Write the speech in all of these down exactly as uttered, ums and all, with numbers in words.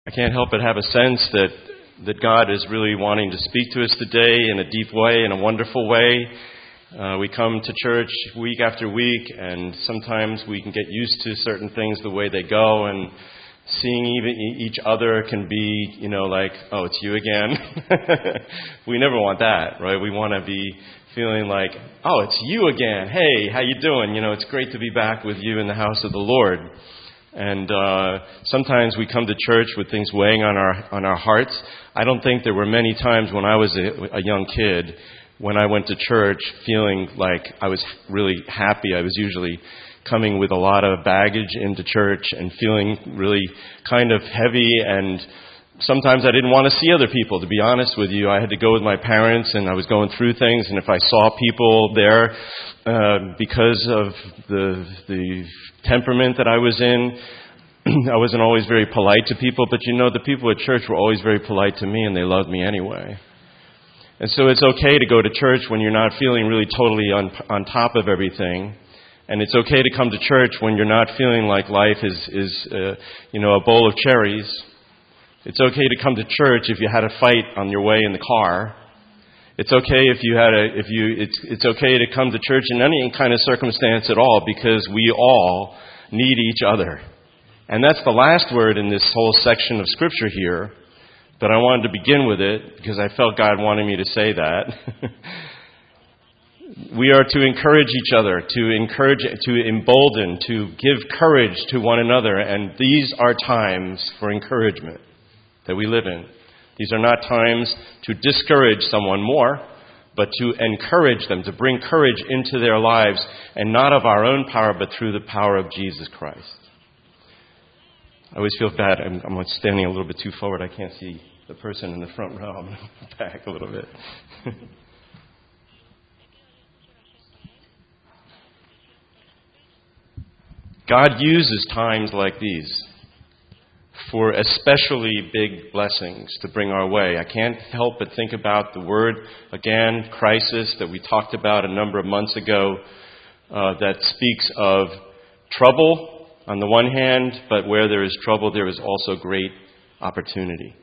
I can't help but have a sense that, that God is really wanting to speak to us today in a deep way, in a wonderful way. Uh, we come to church week after week, and sometimes we can get used to certain things the way they go, and seeing even each other can be, you know, like, oh, it's you again. We never want that, right? We want to be feeling like, oh, it's you again. Hey, how you doing? You know, it's great to be back with you in the house of the Lord. And uh, sometimes we come to church with things weighing on our on our hearts. I don't think there were many times when I was a, a young kid when I went to church feeling like I was really happy. I was usually coming with a lot of baggage into church and feeling really kind of heavy, and sometimes I didn't want to see other people, to be honest with you. I had to go with my parents, and I was going through things, and if I saw people there, uh, because of the the temperament that I was in, I wasn't always very polite to people, but you know, the people at church were always very polite to me, and they loved me anyway. And so it's okay to go to church when you're not feeling really totally on on top of everything. And it's okay to come to church when you're not feeling like life is, is uh, you know, a bowl of cherries. It's okay to come to church if you had a fight on your way in the car. It's okay if you had a, if you, it's, it's okay to come to church in any kind of circumstance at all, because we all need each other. And that's the last word in this whole section of Scripture here, but I wanted to begin with it because I felt God wanted me to say that. We are to encourage each other, to encourage, to embolden, to give courage to one another, and these are times for encouragement that we live in. These are not times to discourage someone more, but to encourage them, to bring courage into their lives, and not of our own power, but through the power of Jesus Christ. I always feel bad. I'm, I'm standing a little bit too forward. I can't see the person in the front row. I'm going to back a little bit. God uses times like these for especially big blessings to bring our way. I can't help but think about the word, again, crisis, that we talked about a number of months ago, uh, that speaks of trouble on the one hand, but where there is trouble, there is also great opportunity.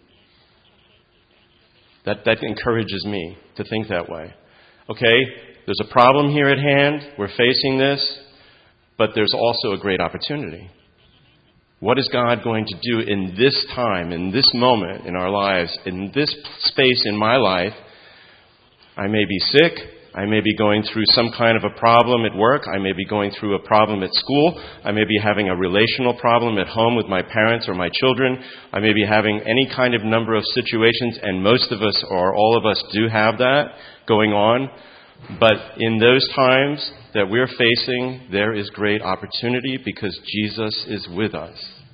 That, that encourages me to think that way. Okay, there's a problem here at hand. We're facing this. But there's also a great opportunity. What is God going to do in this time, in this moment in our lives, in this space in my life? I may be sick. I may be going through some kind of a problem at work. I may be going through a problem at school. I may be having a relational problem at home with my parents or my children. I may be having any kind of number of situations, and most of us or all of us do have that going on. But in those times that we're facing, there is great opportunity because Jesus is with us.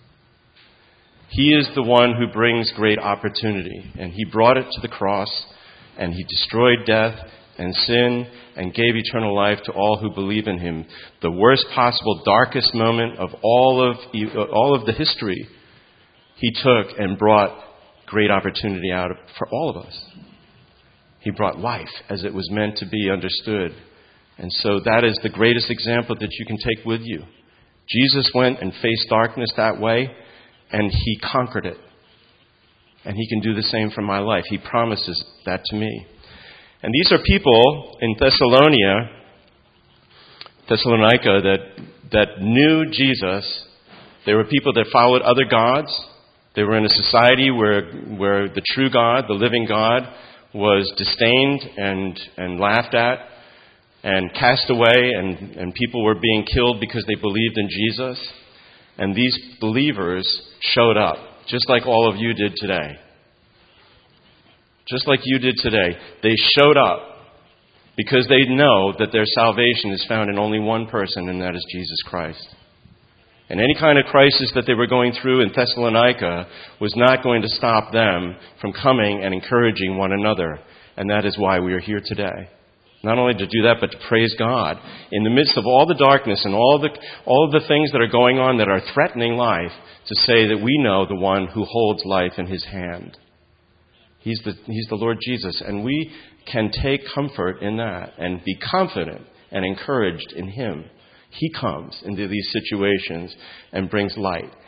He is the one who brings great opportunity, and He brought it to the cross, and He destroyed death and sin and gave eternal life to all who believe in Him. The worst possible, darkest moment of all of all of the history, He took and brought great opportunity out for all of us. He brought life as it was meant to be understood. And so that is the greatest example that you can take with you. Jesus went and faced darkness that way, and He conquered it. And He can do the same for my life. He promises that to me. And these are people in Thessalonica, Thessalonica that, that knew Jesus. They were people that followed other gods. They were in a society where, where the true God, the living God, was disdained and, and laughed at and cast away, and, and people were being killed because they believed in Jesus. And these believers showed up, just like all of you did today. Just like you did today. They showed up because they know that their salvation is found in only one person, and that is Jesus Christ. And any kind of crisis that they were going through in Thessalonica was not going to stop them from coming and encouraging one another. And that is why we are here today. Not only to do that, but to praise God in the midst of all the darkness and all the all of the things that are going on that are threatening life, to say that we know the one who holds life in His hand. He's the, he's the Lord Jesus. And we can take comfort in that and be confident and encouraged in Him. He comes into these situations and brings light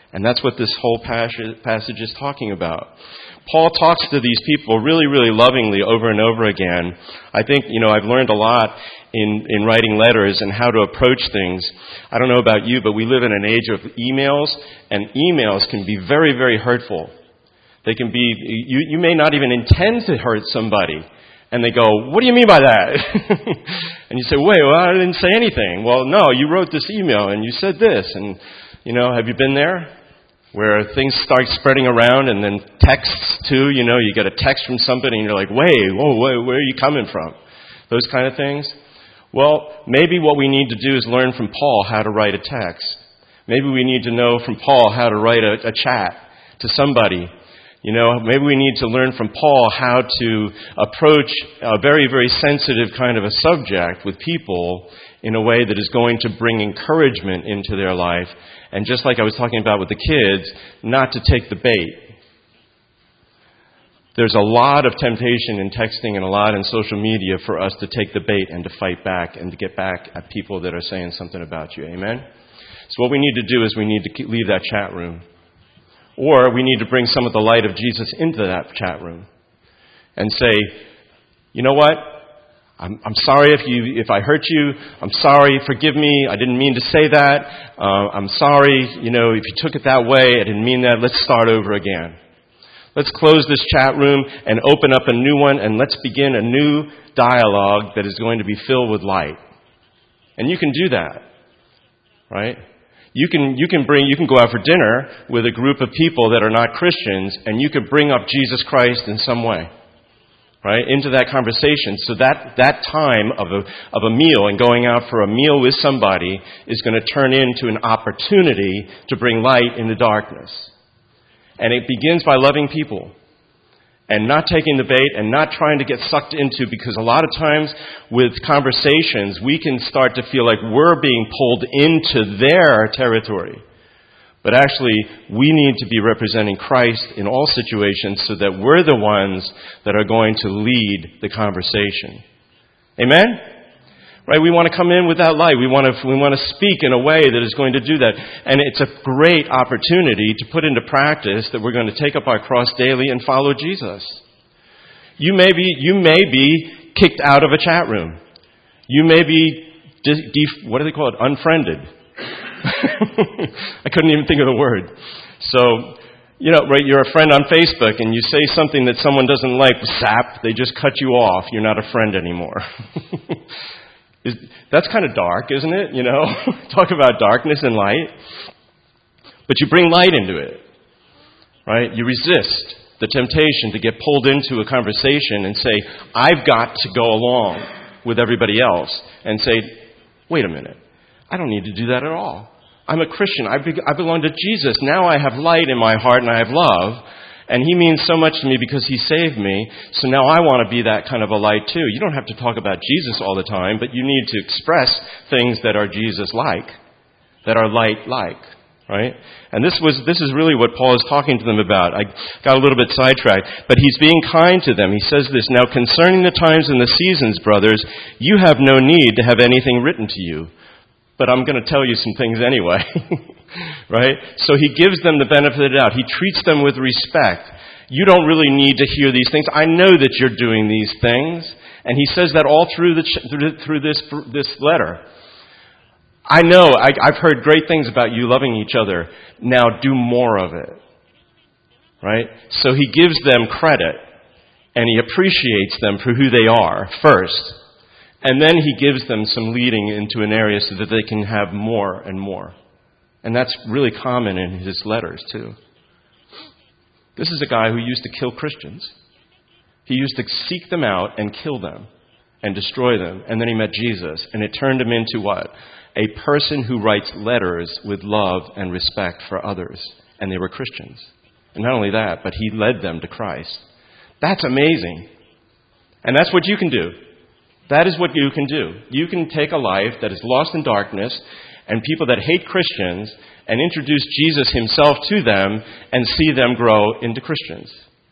And that's what this whole passage is talking about. Paul talks to these people really, really lovingly over and over again. I think, you know, I've learned a lot in, in writing letters and how to approach things. I don't know about you, but we live in an age of emails, and emails can be very, very hurtful. They can be, you, you may not even intend to hurt somebody. And they go, what do you mean by that? And you say, wait, well, I didn't say anything. Well, no, you wrote this email and you said this. And, you know, have you been there? Where things start spreading around, and then texts too, you know, you get a text from somebody and you're like, wait, whoa, wait, where are you coming from? Those kind of things. Well, maybe what we need to do is learn from Paul how to write a text. Maybe we need to know from Paul how to write a, a chat to somebody. You know, maybe we need to learn from Paul how to approach a very, very sensitive kind of a subject with people in a way that is going to bring encouragement into their life. And just like I was talking about with the kids, not to take the bait. There's a lot of temptation in texting and a lot in social media for us to take the bait and to fight back and to get back at people that are saying something about you. Amen? So what we need to do is we need to leave that chat room. Or we need to bring some of the light of Jesus into that chat room and say, you know what? I'm, I'm sorry if you if I hurt you. I'm sorry. Forgive me. I didn't mean to say that. Uh, I'm sorry. You know, if you took it that way, I didn't mean that. Let's start over again. Let's close this chat room and open up a new one, and let's begin a new dialogue that is going to be filled with light. And you can do that, right? You can you can bring you can go out for dinner with a group of people that are not Christians, and you could bring up Jesus Christ in some way, right, into that conversation. So that that time of a of a meal and going out for a meal with somebody is going to turn into an opportunity to bring light in the darkness. And it begins by loving people and not taking the bait and not trying to get sucked into, because a lot of times with conversations, we can start to feel like we're being pulled into their territory. But actually, we need to be representing Christ in all situations so that we're the ones that are going to lead the conversation. Amen? Right? We want to come in with that light. We want to we want to speak in a way that is going to do that. And it's a great opportunity to put into practice that we're going to take up our cross daily and follow Jesus. You may be you may be kicked out of a chat room. You may be de- de- what do they call it? Unfriended. I couldn't even think of the word. So, you know, right, you're a friend on Facebook and you say something that someone doesn't like, zap, they just cut you off. You're not a friend anymore. Is, that's kind of dark, isn't it? You know, talk about darkness and light. But you bring light into it, right? You resist the temptation to get pulled into a conversation and say, I've got to go along with everybody else, and say, wait a minute, I don't need to do that at all. I'm a Christian. I, be- I belong to Jesus. Now I have light in my heart and I have love. And He means so much to me because He saved me. So now I want to be that kind of a light too. You don't have to talk about Jesus all the time, but you need to express things that are Jesus-like, that are light-like, right? And this was this is really what Paul is talking to them about. I got a little bit sidetracked, but he's being kind to them. He says this, now concerning the times and the seasons, brothers, you have no need to have anything written to you. But I'm going to tell you some things anyway, right? So he gives them the benefit of the doubt. He treats them with respect. You don't really need to hear these things. I know that you're doing these things. And he says that all through the through this this letter. I know, I, I've heard great things about you loving each other. Now do more of it, right? So he gives them credit, and he appreciates them for who they are first. And then he gives them some leading into an area so that they can have more and more. And that's really common in his letters, too. This is a guy who used to kill Christians. He used to seek them out and kill them and destroy them. And then he met Jesus. And it turned him into what? A person who writes letters with love and respect for others. And they were Christians. And not only that, but he led them to Christ. That's amazing. And that's what you can do. That is what you can do. You can take a life that is lost in darkness and people that hate Christians and introduce Jesus himself to them and see them grow into Christians.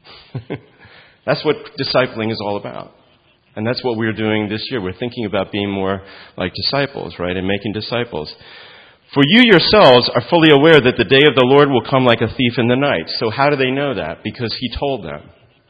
That's what discipling is all about. And that's what we're doing this year. We're thinking about being more like disciples, right, and making disciples. For you yourselves are fully aware that the day of the Lord will come like a thief in the night. So how do they know that? Because he told them.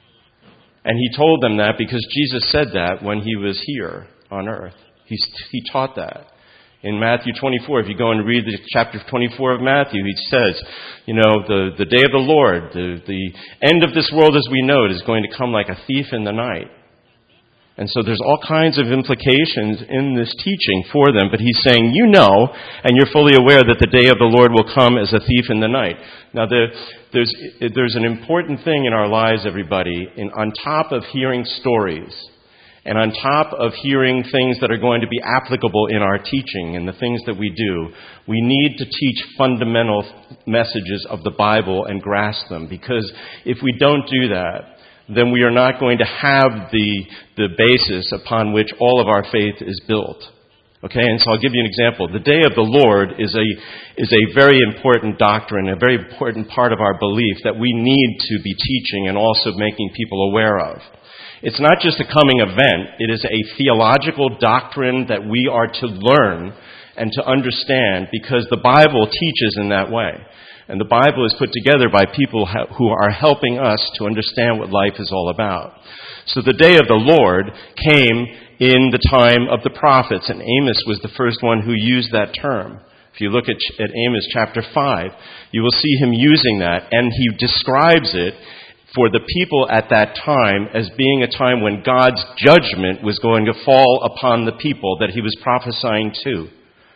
And he told them that because Jesus said that when he was here on earth. He, he taught that. In Matthew twenty-four, if you go and read the chapter twenty-four of Matthew, he says, you know, the, the day of the Lord, the, the end of this world as we know it is going to come like a thief in the night. And so there's all kinds of implications in this teaching for them, but he's saying, you know, and you're fully aware that the day of the Lord will come as a thief in the night. Now, the, there's, there's an important thing in our lives, everybody, in, on top of hearing stories, and on top of hearing things that are going to be applicable in our teaching and the things that we do, we need to teach fundamental messages of the Bible and grasp them. Because if we don't do that, then we are not going to have the, the basis upon which all of our faith is built. Okay, and so I'll give you an example. The day of the Lord is a, is a very important doctrine, a very important part of our belief that we need to be teaching and also making people aware of. It's not just a coming event. It is a theological doctrine that we are to learn and to understand because the Bible teaches in that way. And the Bible is put together by people who are helping us to understand what life is all about. So the day of the Lord came in the time of the prophets, and Amos was the first one who used that term. If you look at, at Amos chapter five, you will see him using that, and he describes it for the people at that time as being a time when God's judgment was going to fall upon the people that he was prophesying to.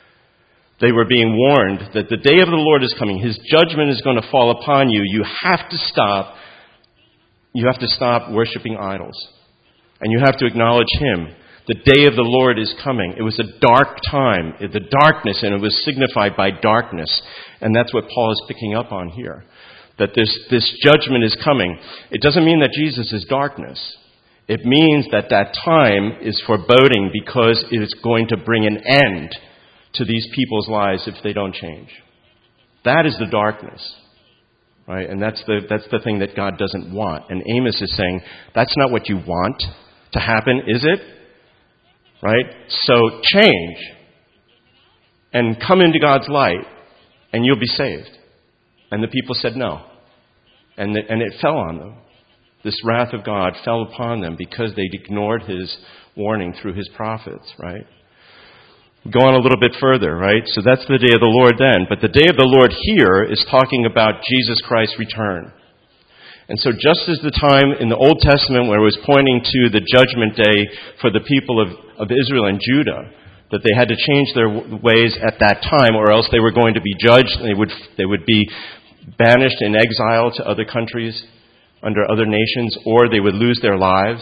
They were being warned that the day of the Lord is coming. His judgment is going to fall upon you. You have to stop. You have to stop worshiping idols. And you have to acknowledge him. The day of the Lord is coming. It was a dark time. The darkness, and it was signified by darkness. And that's what Paul is picking up on here. That this, this judgment is coming. It doesn't mean that Jesus is darkness. It means that that time is foreboding because it is going to bring an end to these people's lives if they don't change. That is the darkness. Right? And that's the that's the thing that God doesn't want. And Amos is saying, that's not what you want to happen, is it? Right? So change and come into God's light and you'll be saved. And the people said no. And the, and it fell on them. This wrath of God fell upon them because they ignored his warning through his prophets, right? Go on a little bit further, right? So that's the day of the Lord then. But the day of the Lord here is talking about Jesus Christ's return. And so just as the time in the Old Testament where it was pointing to the judgment day for the people of, of Israel and Judah, that they had to change their ways at that time or else they were going to be judged and they would, they would be banished in exile to other countries under other nations, or they would lose their lives,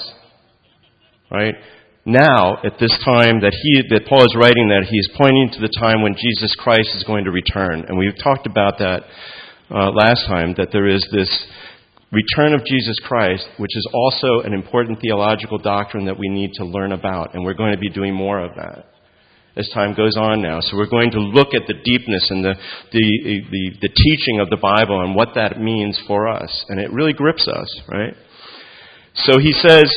right? Now, at this time that he, that Paul is writing that, he is pointing to the time when Jesus Christ is going to return. And we've talked about that uh, last time, that there is this return of Jesus Christ, which is also an important theological doctrine that we need to learn about. And we're going to be doing more of that as time goes on now. So we're going to look at the deepness and the, the, the, the teaching of the Bible and what that means for us. And it really grips us, right? So he says,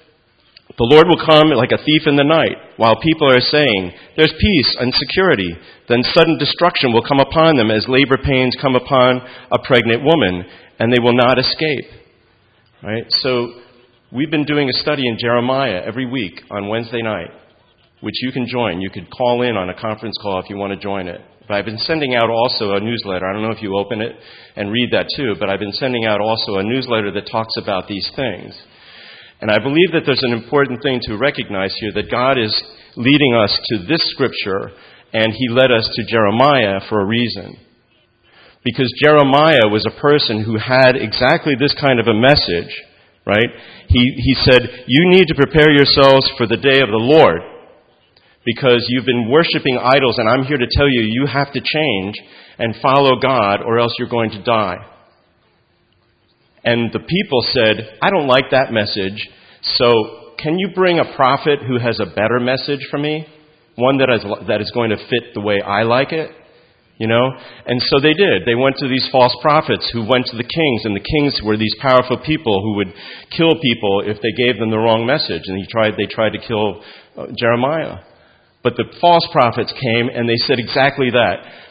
the Lord will come like a thief in the night, while people are saying, there's peace and security. Then sudden destruction will come upon them as labor pains come upon a pregnant woman, and they will not escape. Right? So we've been doing a study in Jeremiah every week on Wednesday night, which you can join. You could call in on a conference call if you want to join it. But I've been sending out also a newsletter. I don't know if you open it and read that too, but I've been sending out also a newsletter that talks about these things. And I believe that there's an important thing to recognize here, that God is leading us to this scripture, and he led us to Jeremiah for a reason. Because Jeremiah was a person who had exactly this kind of a message, right? He, he said, you need to prepare yourselves for the day of the Lord, because you've been worshiping idols, and I'm here to tell you, you have to change and follow God, or else you're going to die. And the people said, I don't like that message, so can you bring a prophet who has a better message for me? One that is, that is going to fit the way I like it? You know? And so they did. They went to these false prophets who went to the kings, and the kings were these powerful people who would kill people if they gave them the wrong message. And he tried, they tried to kill uh, Jeremiah. But the false prophets came and they said exactly that.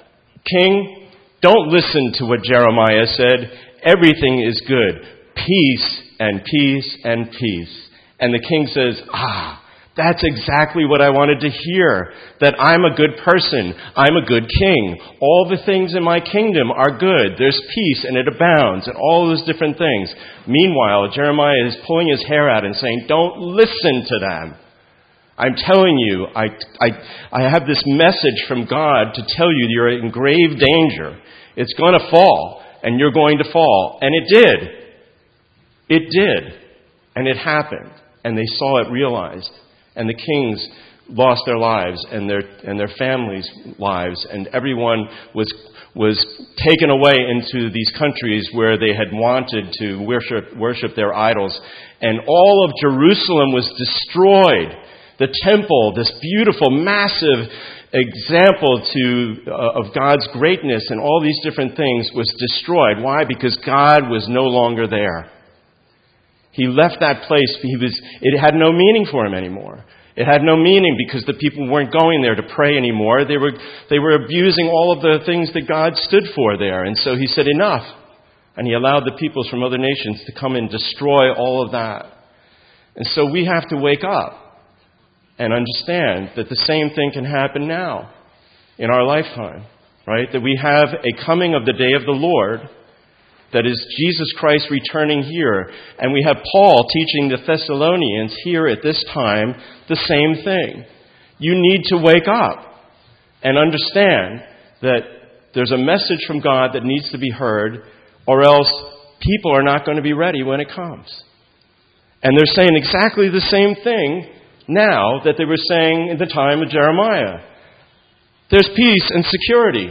King, don't listen to what Jeremiah said. Everything is good. Peace and peace and peace. And the king says, ah, that's exactly what I wanted to hear, that I'm a good person. I'm a good king. All the things in my kingdom are good. There's peace and it abounds and all those different things. Meanwhile, Jeremiah is pulling his hair out and saying, don't listen to them. I'm telling you, I, I, I have this message from God to tell you you're in grave danger. It's going to fall and you're going to fall. And it did. It did. And it happened. And they saw it realized. And the kings lost their lives and their and their families' lives, and everyone was was taken away into these countries where they had wanted to worship worship their idols, and all of Jerusalem was destroyed. The temple, this beautiful, massive example to uh, of God's greatness and all these different things, was destroyed. Why? Because God was no longer there. He left that place. He was, it had no meaning for him anymore. It had no meaning because the people weren't going there to pray anymore. They were, they were abusing all of the things that God stood for there. And so he said, enough. And he allowed the peoples from other nations to come and destroy all of that. And so we have to wake up and understand that the same thing can happen now in our lifetime, right? That we have a coming of the day of the Lord. That is Jesus Christ returning here. And we have Paul teaching the Thessalonians here at this time the same thing. You need to wake up and understand that there's a message from God that needs to be heard, or else people are not going to be ready when it comes. And they're saying exactly the same thing now that they were saying in the time of Jeremiah. There's peace and security.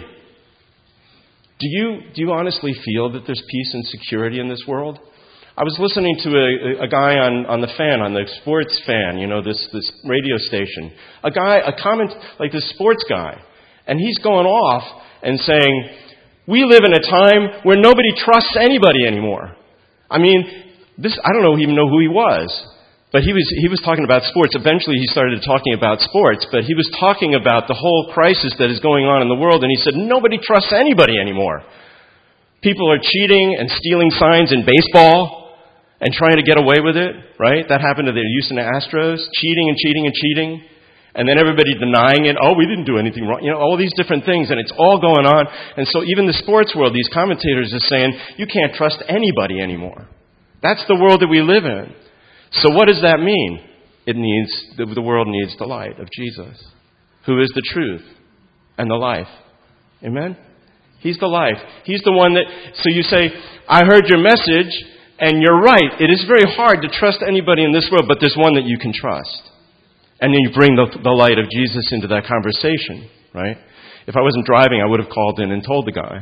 Do you do you honestly feel that there's peace and security in this world? I was listening to a, a guy on, on the fan, on the sports fan, you know, this, this radio station. A guy, a comment, like this sports guy. And he's going off and saying, we live in a time where nobody trusts anybody anymore. I mean, this, I don't know, even know who he was. But he was he was talking about sports. Eventually he started talking about sports, but he was talking about the whole crisis that is going on in the world, and he said, nobody trusts anybody anymore. People are cheating and stealing signs in baseball and trying to get away with it, right? That happened to the Houston Astros, cheating and cheating and cheating, and then everybody denying it. Oh, we didn't do anything wrong. You know, all these different things, and it's all going on. And so even the sports world, these commentators are saying, you can't trust anybody anymore. That's the world that we live in. So what does that mean? It needs, the, the world needs the light of Jesus, who is the truth and the life. Amen? He's the life. He's the one that, so you say, I heard your message, and you're right. It is very hard to trust anybody in this world, but there's one that you can trust. And then you bring the, the light of Jesus into that conversation, right? If I wasn't driving, I would have called in and told the guy.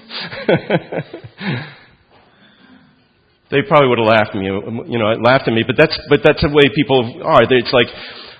They probably would have laughed at me, you know, laughed at me. But that's but that's the way people are. It's like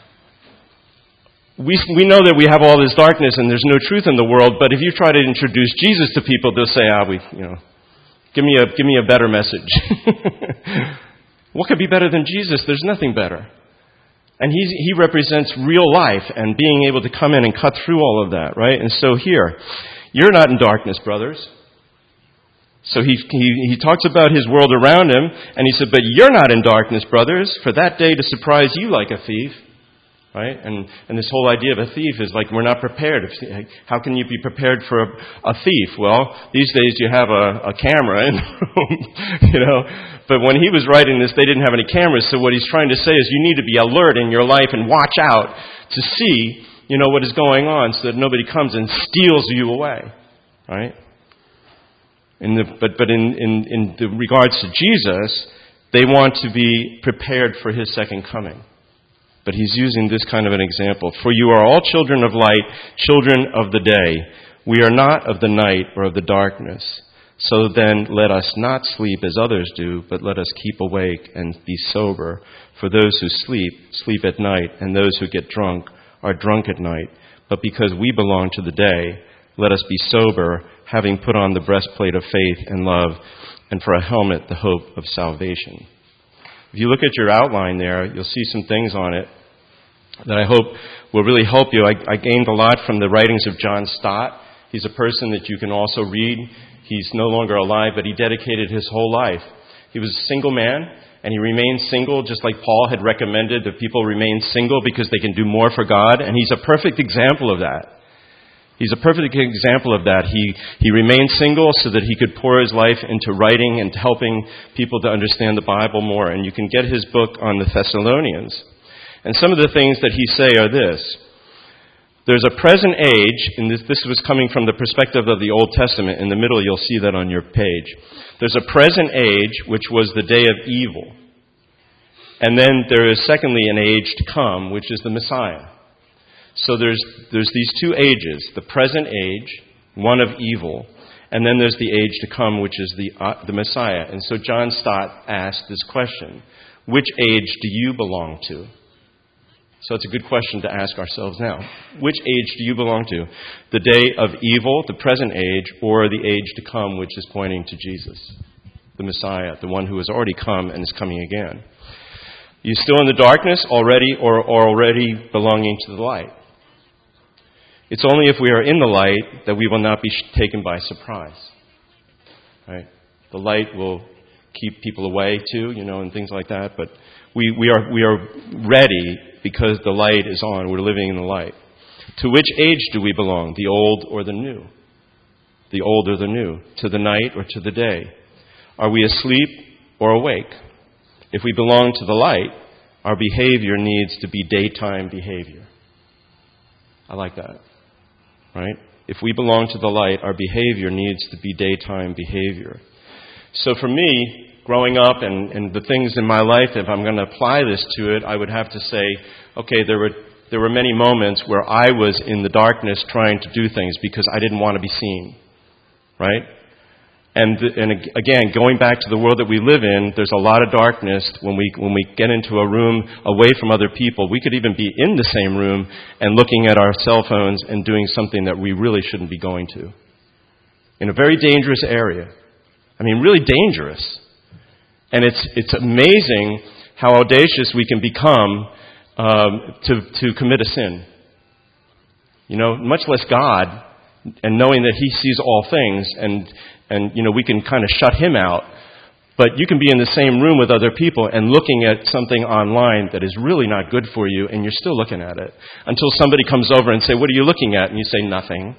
we we know that we have all this darkness and there's no truth in the world. But if you try to introduce Jesus to people, they'll say, "Ah, we, you know, give me a give me a better message." What could be better than Jesus? There's nothing better. And he he represents real life and being able to come in and cut through all of that, right? And so here, you're not in darkness, brothers. So he, he he talks about his world around him, and he said, but you're not in darkness, brothers, for that day to surprise you like a thief. Right? And and this whole idea of a thief is like we're not prepared. How can you be prepared for a, a thief? Well, these days you have a, a camera in the room, you know. But when he was writing this, they didn't have any cameras, so what he's trying to say is you need to be alert in your life and watch out to see, you know, what is going on so that nobody comes and steals you away. Right? In the, but but in, in, in the regards to Jesus, they want to be prepared for his second coming. But he's using this kind of an example. For you are all children of light, children of the day. We are not of the night or of the darkness. So then let us not sleep as others do, but let us keep awake and be sober. For those who sleep, sleep at night, and those who get drunk are drunk at night. But because we belong to the day, let us be sober, having put on the breastplate of faith and love, and for a helmet the hope of salvation. If you look at your outline there, you'll see some things on it that I hope will really help you. I, I gained a lot from the writings of John Stott, He's a person that you can also read. He's no longer alive, but he dedicated his whole life. He was a single man, and he remained single, just like Paul had recommended that people remain single because they can do more for God. And he's a perfect example of that. He's a perfect example of that. He he remained single so that he could pour his life into writing and helping people to understand the Bible more. And you can get his book on the Thessalonians. And some of the things that he say are this. There's a present age, and this, this was coming from the perspective of the Old Testament. In the middle, you'll see that on your page. There's a present age, which was the day of evil. And then there is, secondly, an age to come, which is the Messiah. So there's there's these two ages, the present age, one of evil, and then there's the age to come, which is the uh, the Messiah. And so John Stott asked this question, which age do you belong to? So it's a good question to ask ourselves now. Which age do you belong to? The day of evil, the present age, or the age to come, which is pointing to Jesus, the Messiah, the one who has already come and is coming again? Are you still in the darkness already, or, or already belonging to the light? It's only if we are in the light that we will not be taken by surprise. Right? The light will keep people away too, you know, and things like that. But we, we are we are ready because the light is on. We're living in the light. To which age do we belong? The old or the new? The old or the new? To the night or to the day? Are we asleep or awake? If we belong to the light, our behavior needs to be daytime behavior. I like that. Right? If we belong to the light, our behavior needs to be daytime behavior. So for me, growing up and, and the things in my life, if I'm going to apply this to it, I would have to say, okay, there were there were many moments where I was in the darkness trying to do things because I didn't want to be seen. Right? And and again, going back to the world that we live in, there's a lot of darkness when we when we get into a room away from other people. We could even be in the same room and looking at our cell phones and doing something that we really shouldn't be going to. In a very dangerous area. I mean, really dangerous. And it's it's amazing how audacious we can become um, to to commit a sin. You know, much less God, and knowing that He sees all things, and and you know we can kind of shut Him out. But you can be in the same room with other people and looking at something online that is really not good for you, and you're still looking at it until somebody comes over and say, "What are you looking at?" And you say, "Nothing."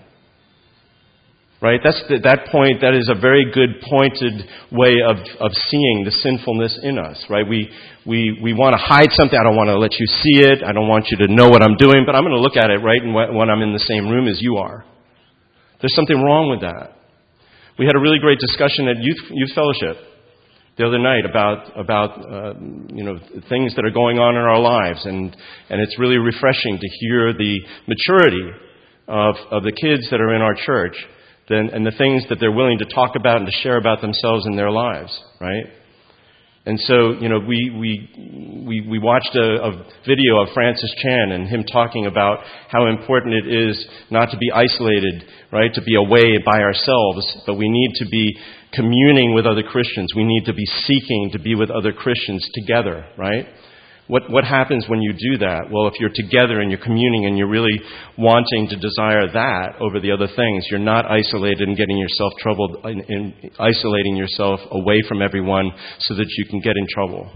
Right? That's the, that point. That is a very good pointed way of, of seeing the sinfulness in us. Right? We we we want to hide something. I don't want to let you see it. I don't want you to know what I'm doing. But I'm going to look at it right and when I'm in the same room as you are. There's something wrong with that. We had a really great discussion at Youth Youth Fellowship the other night about about uh, you know things that are going on in our lives, and and it's really refreshing to hear the maturity of of the kids that are in our church. Then, and the things that they're willing to talk about and to share about themselves in their lives, right? And so, you know, we we we, we watched a, a video of Francis Chan and him talking about how important it is not to be isolated, right? To be away by ourselves, but we need to be communing with other Christians. We need to be seeking to be with other Christians together, right? What what happens when you do that? Well, if you're together and you're communing and you're really wanting to desire that over the other things, you're not isolated and getting yourself troubled in, in isolating yourself away from everyone so that you can get in trouble.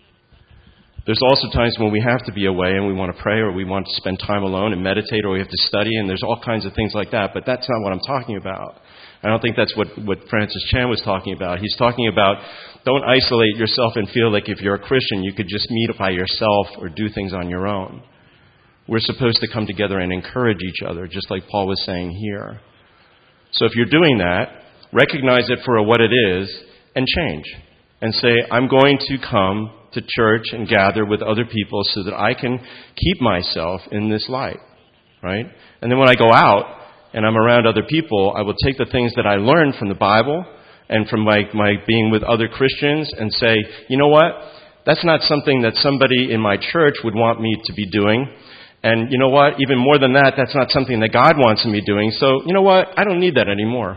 There's also times when we have to be away and we want to pray or we want to spend time alone and meditate or we have to study, and there's all kinds of things like that, but that's not what I'm talking about. I don't think that's what, what Francis Chan was talking about. He's talking about don't isolate yourself and feel like if you're a Christian, you could just meet by yourself or do things on your own. We're supposed to come together and encourage each other, just like Paul was saying here. So if you're doing that, recognize it for what it is and change. And say, I'm going to come to church and gather with other people so that I can keep myself in this light, right? And then when I go out, and I'm around other people, I will take the things that I learned from the Bible and from my, my being with other Christians and say, you know what? That's not something that somebody in my church would want me to be doing. And you know what? Even more than that, that's not something that God wants me doing. So, you know what? I don't need that anymore.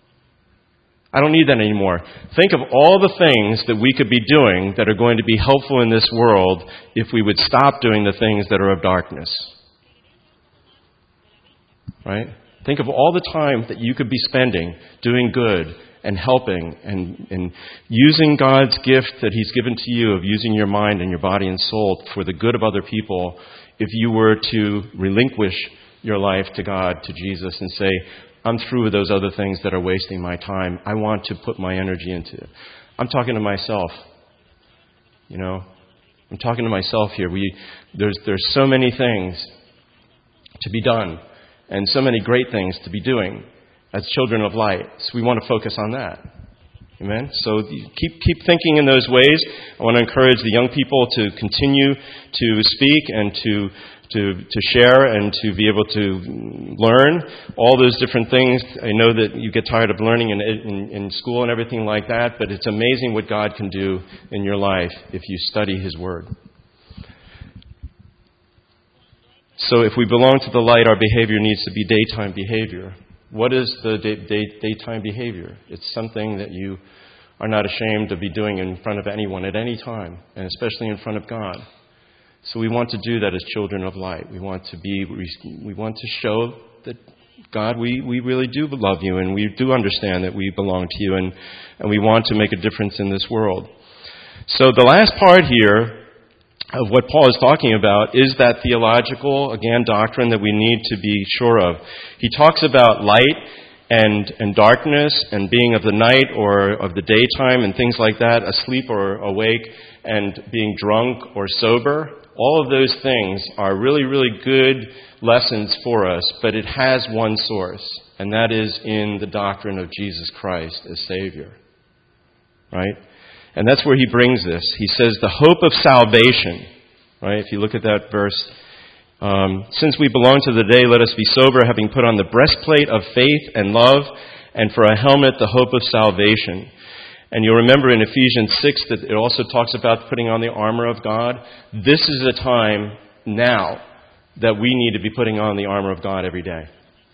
I don't need that anymore. Think of all the things that we could be doing that are going to be helpful in this world if we would stop doing the things that are of darkness. Right? Think of all the time that you could be spending doing good and helping and, and using God's gift that He's given to you of using your mind and your body and soul for the good of other people if you were to relinquish your life to God, to Jesus, and say, I'm through with those other things that are wasting my time. I want to put my energy into it. I'm talking to myself. You know, I'm talking to myself here. We, there's, there's so many things to be done and so many great things to be doing as children of light. So we want to focus on that. Amen? So keep keep thinking in those ways. I want to encourage the young people to continue to speak and to to to share and to be able to learn all those different things. I know that you get tired of learning in, in, in school and everything like that, but it's amazing what God can do in your life if you study His Word. So if we belong to the light, our behavior needs to be daytime behavior. What is the day, day, daytime behavior? It's something that you are not ashamed to be doing in front of anyone at any time, and especially in front of God. So we want to do that as children of light. We want to be, we want to show that, God, we, we really do love you, and we do understand that we belong to you, and, and we want to make a difference in this world. So the last part here of what Paul is talking about is that theological, again, doctrine that we need to be sure of. He talks about light and and darkness and being of the night or of the daytime and things like that, asleep or awake, and being drunk or sober. All of those things are really, really good lessons for us, but it has one source, and that is in the doctrine of Jesus Christ as Savior. Right? And that's where he brings this. He says, the hope of salvation, right? If you look at that verse, um, since we belong to the day, let us be sober, having put on the breastplate of faith and love, and for a helmet, the hope of salvation. And you'll remember in Ephesians six that it also talks about putting on the armor of God. This is a time now that we need to be putting on the armor of God every day.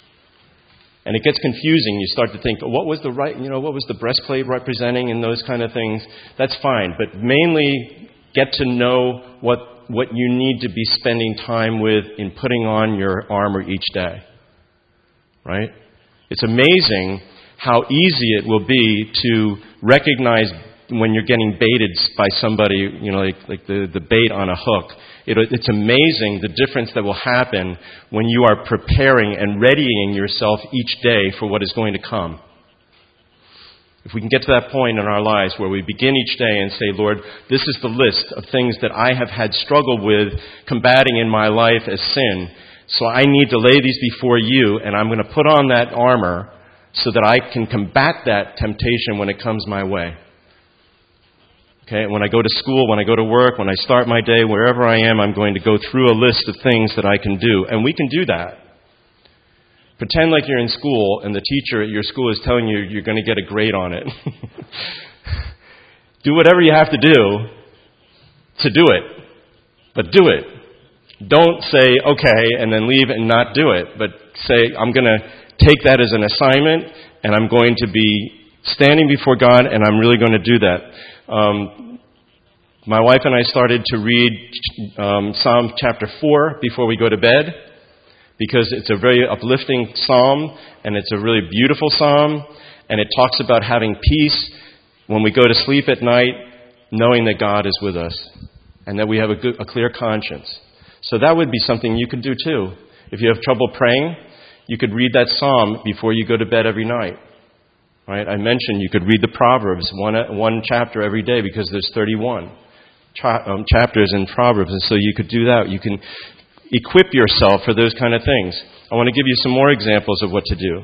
And it gets confusing. You start to think, what was the right, you know, what was the breastplate representing and those kind of things? That's fine. But mainly get to know what, what you need to be spending time with in putting on your armor each day. Right? It's amazing how easy it will be to recognize when you're getting baited by somebody, you know, like, like the, the bait on a hook. It, it's amazing the difference that will happen when you are preparing and readying yourself each day for what is going to come. If we can get to that point in our lives where we begin each day and say, Lord, this is the list of things that I have had struggled with combating in my life as sin. So I need to lay these before you, and I'm going to put on that armor so that I can combat that temptation when it comes my way. Okay, when I go to school, when I go to work, when I start my day, wherever I am, I'm going to go through a list of things that I can do. And we can do that. Pretend like you're in school and the teacher at your school is telling you you're going to get a grade on it. Do whatever you have to do to do it. But do it. Don't say, okay, and then leave and not do it. But say, I'm going to take that as an assignment, and I'm going to be standing before God, and I'm really going to do that. Um, my wife and I started to read um, Psalm chapter four before we go to bed, because it's a very uplifting psalm, and it's a really beautiful psalm, and it talks about having peace when we go to sleep at night, knowing that God is with us, and that we have a, good, a clear conscience. So that would be something you could do too. If you have trouble praying, you could read that psalm before you go to bed every night. Right? I mentioned you could read the Proverbs, one one chapter every day, because there's thirty-one cha- um, chapters in Proverbs, and so you could do that. You can equip yourself for those kind of things. I want to give you some more examples of what to do.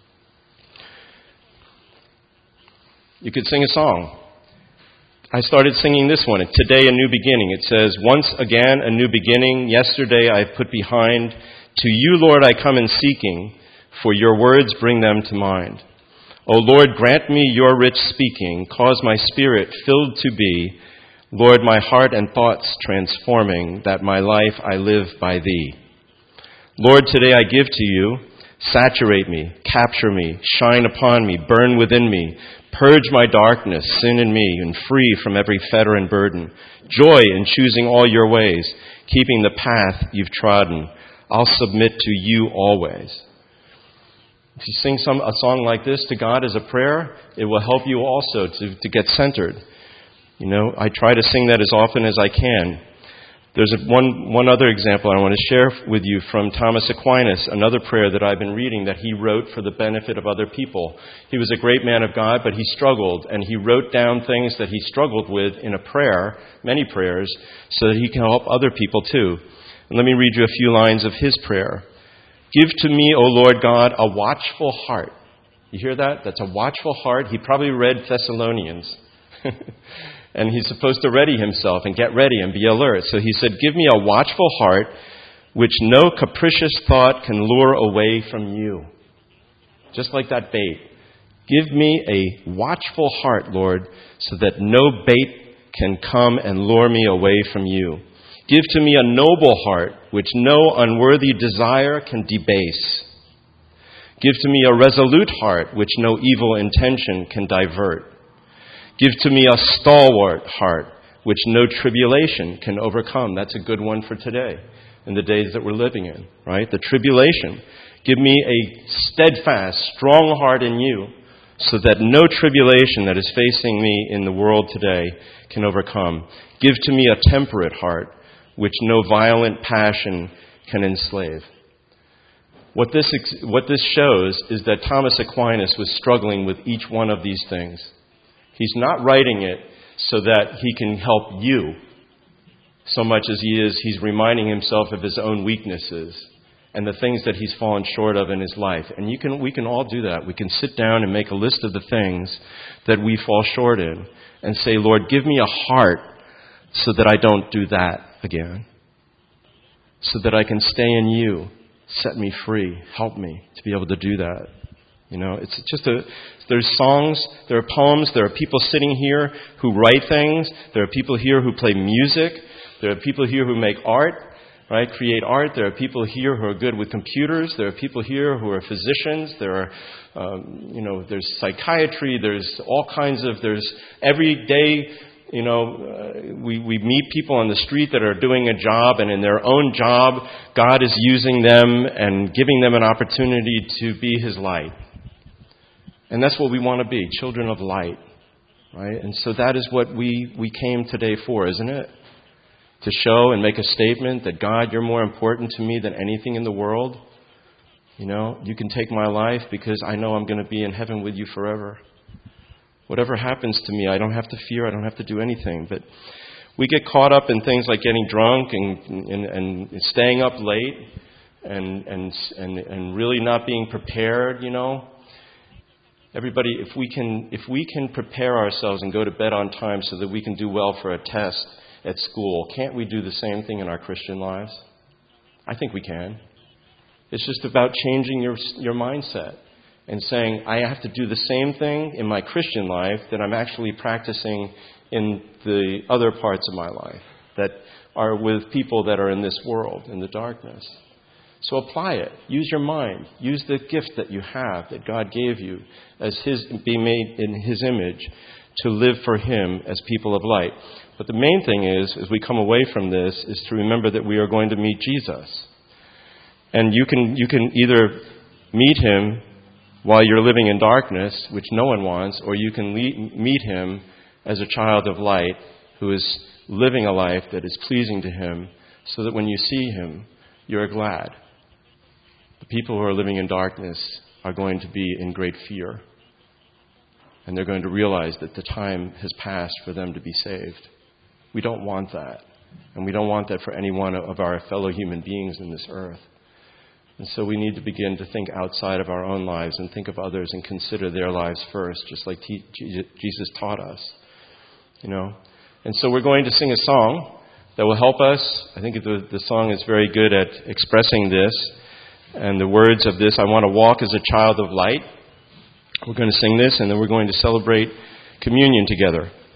You could sing a song. I started singing this one, Today a New Beginning. It says, once again a new beginning, yesterday I put behind. To you, Lord, I come in seeking, for your words bring them to mind. O Lord, grant me your rich speaking, cause my spirit filled to be, Lord, my heart and thoughts transforming, that my life I live by thee. Lord, today I give to you, saturate me, capture me, shine upon me, burn within me, purge my darkness, sin in me, and free from every fetter and burden. Joy in choosing all your ways, keeping the path you've trodden. I'll submit to you always. If you sing some a song like this to God as a prayer, it will help you also to, to get centered. You know, I try to sing that as often as I can. There's a, one, one other example I want to share with you from Thomas Aquinas, another prayer that I've been reading that he wrote for the benefit of other people. He was a great man of God, but he struggled, and he wrote down things that he struggled with in a prayer, many prayers, so that he can help other people too. And let me read you a few lines of his prayer. Give to me, O Lord God, a watchful heart. You hear that? That's a watchful heart. He probably read Thessalonians. And he's supposed to ready himself and get ready and be alert. So he said, give me a watchful heart which no capricious thought can lure away from you. Just like that bait. Give me a watchful heart, Lord, so that no bait can come and lure me away from you. Give to me a noble heart which no unworthy desire can debase. Give to me a resolute heart which no evil intention can divert. Give to me a stalwart heart, which no tribulation can overcome. That's a good one for today, in the days that we're living in, right? The tribulation. Give me a steadfast, strong heart in you, so that no tribulation that is facing me in the world today can overcome. Give to me a temperate heart, which no violent passion can enslave. What this, what this shows is that Thomas Aquinas was struggling with each one of these things. He's not writing it so that he can help you so much as he is, he's reminding himself of his own weaknesses and the things that he's fallen short of in his life. And you can, we can all do that. We can sit down and make a list of the things that we fall short in and say, Lord, give me a heart so that I don't do that again. So that I can stay in you. Set me free. Help me to be able to do that. You know, it's just a, there's songs, there are poems, there are people sitting here who write things, there are people here who play music, there are people here who make art, right, create art, there are people here who are good with computers, there are people here who are physicians, there are, um, you know, there's psychiatry, there's all kinds of, there's every day, you know, uh, we, we meet people on the street that are doing a job, and in their own job, God is using them and giving them an opportunity to be His light. And that's what we want to be, children of light, right? And so that is what we, we came today for, isn't it? To show and make a statement that, God, you're more important to me than anything in the world. You know, you can take my life because I know I'm going to be in heaven with you forever. Whatever happens to me, I don't have to fear, I don't have to do anything. But we get caught up in things like getting drunk and, and, and staying up late and, and, and, and really not being prepared, you know. Everybody, if we can if we can prepare ourselves and go to bed on time so that we can do well for a test at school, can't we do the same thing in our Christian lives? I think we can. It's just about changing your your mindset and saying, I have to do the same thing in my Christian life that I'm actually practicing in the other parts of my life that are with people that are in this world, in the darkness. So apply it. Use your mind. Use the gift that you have, that God gave you, as His, being made in His image, to live for Him as people of light. But the main thing is, as we come away from this, is to remember that we are going to meet Jesus. And you can you can either meet Him while you're living in darkness, which no one wants, or you can le- meet Him as a child of light who is living a life that is pleasing to Him, so that when you see Him, you're glad. The people who are living in darkness are going to be in great fear. And they're going to realize that the time has passed for them to be saved. We don't want that. And we don't want that for any one of our fellow human beings in this earth. And so we need to begin to think outside of our own lives and think of others and consider their lives first, just like te- Jesus taught us. You know? And so we're going to sing a song that will help us. I think the, the song is very good at expressing this. And the words of this, I want to walk as a child of light. We're going to sing this, and then we're going to celebrate communion together.